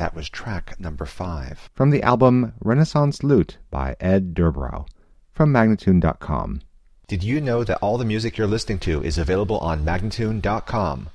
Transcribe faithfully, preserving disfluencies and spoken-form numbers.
That was track number five. From the album Renaissance Lute by Ed Durbrow, from Magnatune dot com. Did you know that all the music you're listening to is available on Magnatune dot com?